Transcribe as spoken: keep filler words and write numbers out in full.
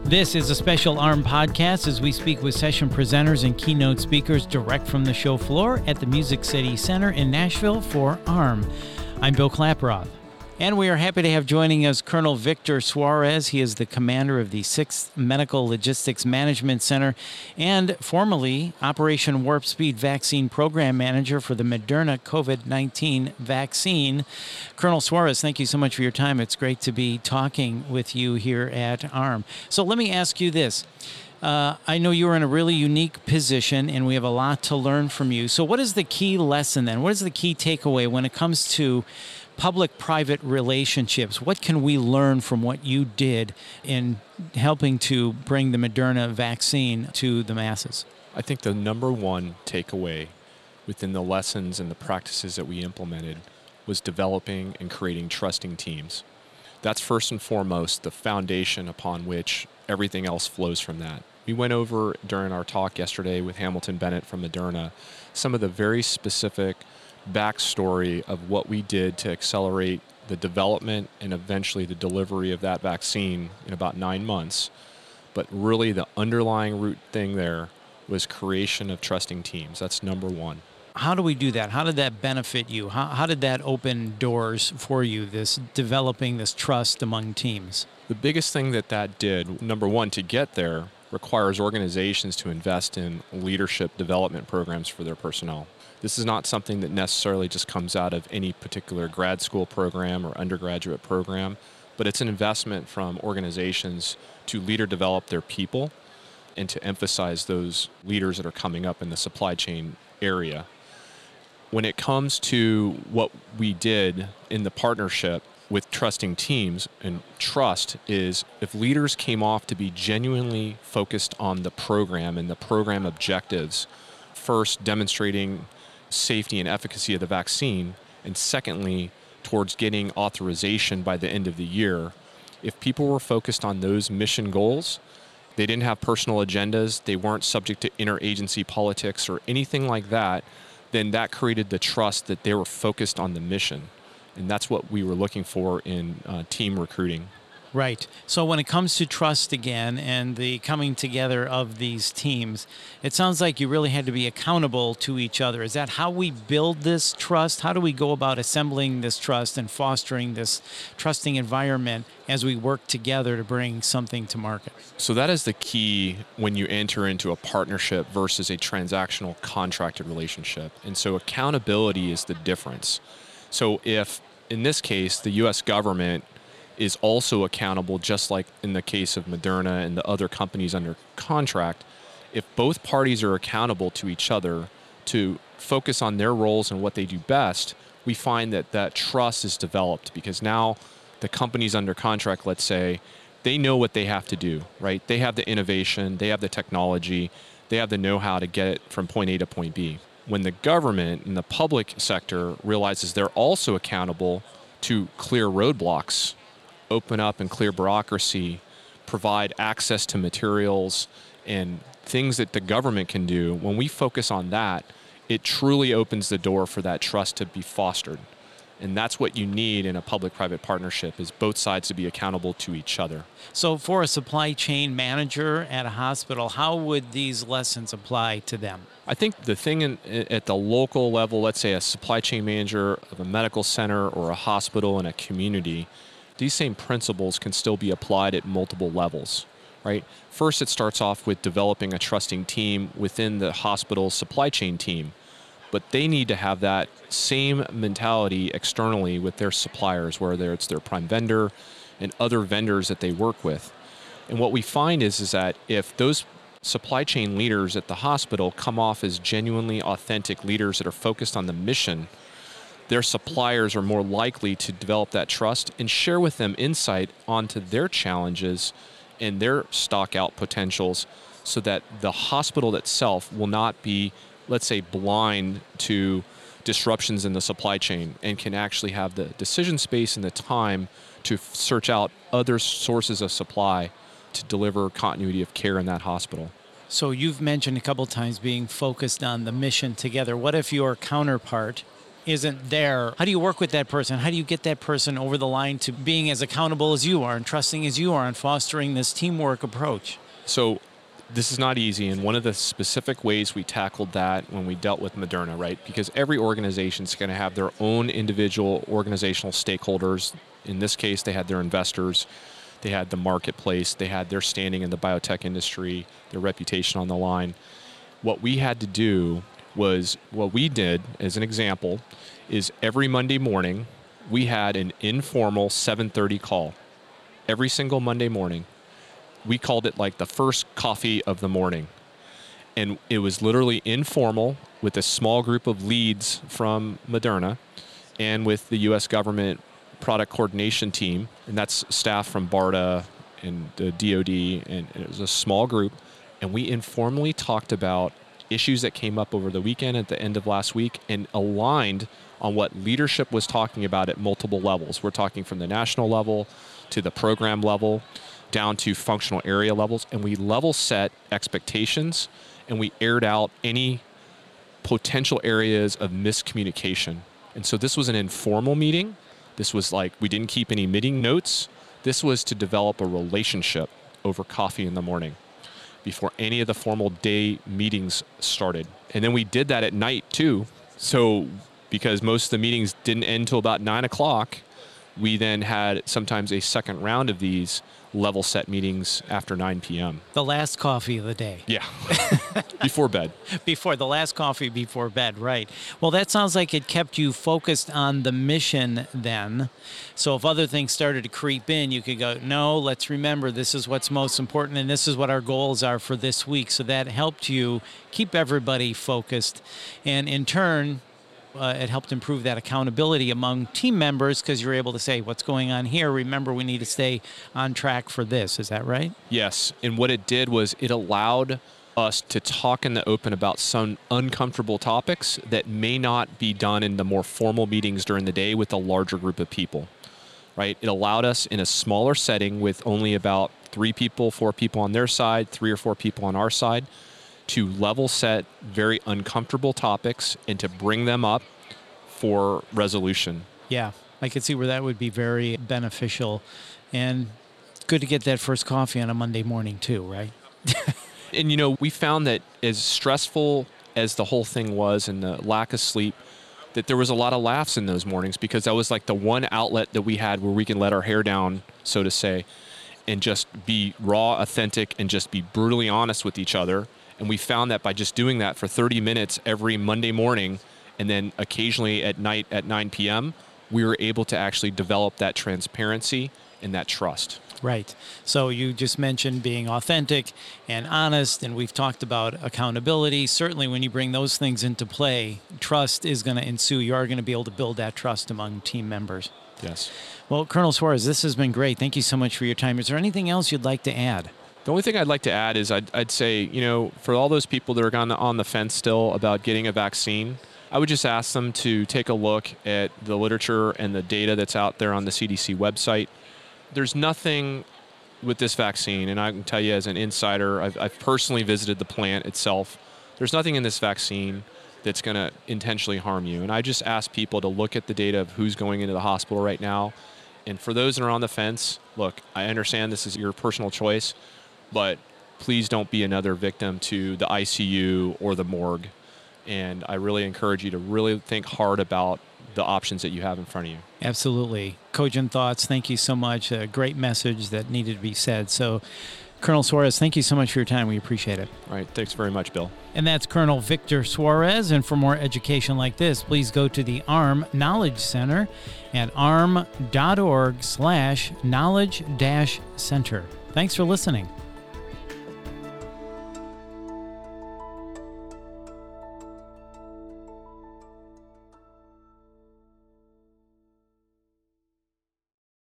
This is a special A R M podcast as we speak with session presenters and keynote speakers direct from the show floor at the Music City Center in Nashville for A R M. I'm Bill Klaproth. And we are happy to have joining us Colonel Victor Suarez. He is the commander of the sixth Medical Logistics Management Center and formerly Operation Warp Speed Vaccine Program Manager for the Moderna COVID nineteen vaccine. Colonel Suarez, thank you so much for your time. It's great to be talking with you here at A R M. So let me ask you this. Uh, I know you're in a really unique position, and we have a lot to learn from you. So what is the key lesson then? What is the key takeaway when it comes to public-private relationships? What can we learn from what you did in helping to bring the Moderna vaccine to the masses? I think the number one takeaway within the lessons and the practices that we implemented was developing and creating trusting teams. That's first and foremost the foundation upon which everything else flows from that. We went over during our talk yesterday with Hamilton Bennett from Moderna some of the very specific backstory of what we did to accelerate the development and eventually the delivery of that vaccine in about nine months. But really the underlying root thing there was creation of trusting teams. That's number one. How do we do that? How did that benefit you? How, how did that open doors for you, this developing this trust among teams? The biggest thing that that did, number one, to get there, requires organizations to invest in leadership development programs for their personnel. This is not something that necessarily just comes out of any particular grad school program or undergraduate program, but it's an investment from organizations to leader develop their people and to emphasize those leaders that are coming up in the supply chain area. When it comes to what we did in the partnership with trusting teams, and trust is if leaders came off to be genuinely focused on the program and the program objectives, first demonstrating safety and efficacy of the vaccine, and secondly, towards getting authorization by the end of the year. If people were focused on those mission goals, they didn't have personal agendas, they weren't subject to interagency politics or anything like that, then that created the trust that they were focused on the mission. And that's what we were looking for in uh, team recruiting. Right. So when it comes to trust again and the coming together of these teams, it sounds like you really had to be accountable to each other. Is that how we build this trust? How do we go about assembling this trust and fostering this trusting environment as we work together to bring something to market? So that is the key when you enter into a partnership versus a transactional contracted relationship. And so accountability is the difference. So if, in this case, the U S government is also accountable, just like in the case of Moderna and the other companies under contract, if both parties are accountable to each other to focus on their roles and what they do best, we find that that trust is developed because now the companies under contract, let's say, they know what they have to do, right? They have the innovation, they have the technology, they have the know-how to get it from point A to point B. When the government and the public sector realizes they're also accountable to clear roadblocks, open up and clear bureaucracy, provide access to materials and things that the government can do, when we focus on that, it truly opens the door for that trust to be fostered. And that's what you need in a public-private partnership, is both sides to be accountable to each other. So for a supply chain manager at a hospital, how would these lessons apply to them? I think the thing in, at the local level, let's say a supply chain manager of a medical center or a hospital in a community, these same principles can still be applied at multiple levels, right? First, it starts off with developing a trusting team within the hospital supply chain team, but they need to have that same mentality externally with their suppliers, whether it's their prime vendor and other vendors that they work with. And what we find is, is that if those supply chain leaders at the hospital come off as genuinely authentic leaders that are focused on the mission, their suppliers are more likely to develop that trust and share with them insight onto their challenges and their stock out potentials so that the hospital itself will not be, let's say, blind to disruptions in the supply chain and can actually have the decision space and the time to search out other sources of supply to deliver continuity of care in that hospital. So you've mentioned a couple times being focused on the mission together. What if your counterpart isn't there, how do you work with that person? How do you get that person over the line to being as accountable as you are and trusting as you are and fostering this teamwork approach? So this is not easy, and one of the specific ways we tackled that when we dealt with Moderna, right? Because every organization is going to have their own individual organizational stakeholders. In this case, they had their investors, they had the marketplace, they had their standing in the biotech industry, their reputation on the line. What we had to do was, what we did, as an example, is every Monday morning, we had an informal seven thirty call. Every single Monday morning. We called it like the first coffee of the morning. And it was literally informal with a small group of leads from Moderna and with the U S government product coordination team. And that's staff from BARDA and the D O D. And it was a small group. And we informally talked about issues that came up over the weekend at the end of last week and aligned on what leadership was talking about at multiple levels. We're talking from the national level to the program level, down to functional area levels, and we level set expectations and we aired out any potential areas of miscommunication. And so this was an informal meeting. This was like, we didn't keep any meeting notes. This was to develop a relationship over coffee in the morning before any of the formal day meetings started. And then we did that at night too. So because most of the meetings didn't end until about nine o'clock, we then had sometimes a second round of these level set meetings after nine p.m. The last coffee of the day. Yeah, before bed. Before, the last coffee before bed, right. Well, that sounds like it kept you focused on the mission then. So if other things started to creep in, you could go, no, let's remember this is what's most important and this is what our goals are for this week. So that helped you keep everybody focused. And in turn, Uh, it helped improve that accountability among team members because you're able to say, what's going on here? Remember, we need to stay on track for this. Is that right? Yes. And what it did was it allowed us to talk in the open about some uncomfortable topics that may not be done in the more formal meetings during the day with a larger group of people, right? It allowed us in a smaller setting with only about three people, four people on their side, three or four people on our side, to level set very uncomfortable topics and to bring them up for resolution. Yeah, I could see where that would be very beneficial and good to get that first coffee on a Monday morning too, right? And you know, we found that as stressful as the whole thing was and the lack of sleep, that there was a lot of laughs in those mornings because that was like the one outlet that we had where we can let our hair down, so to say, and just be raw, authentic, and just be brutally honest with each other. And we found that by just doing that for thirty minutes every Monday morning and then occasionally at night at nine p.m., we were able to actually develop that transparency and that trust. Right. So you just mentioned being authentic and honest, and we've talked about accountability. Certainly when you bring those things into play, trust is going to ensue. You are going to be able to build that trust among team members. Yes. Well, Colonel Suarez, this has been great. Thank you so much for your time. Is there anything else you'd like to add? The only thing I'd like to add is I'd, I'd say, you know, for all those people that are on the, on the fence still about getting a vaccine, I would just ask them to take a look at the literature and the data that's out there on the C D C website. There's nothing with this vaccine, and I can tell you as an insider, I've, I've personally visited the plant itself. There's nothing in this vaccine that's going to intentionally harm you. And I just ask people to look at the data of who's going into the hospital right now. And for those that are on the fence, look, I understand this is your personal choice, but please don't be another victim to the I C U or the morgue. And I really encourage you to really think hard about the options that you have in front of you. Absolutely. Cogent thoughts. Thank you so much. A great message that needed to be said. So, Colonel Suarez, thank you so much for your time. We appreciate it. All right. Thanks very much, Bill. And that's Colonel Victor Suarez. And for more education like this, please go to the A R M Knowledge Center at arm dot org slash knowledge dash center. Thanks for listening.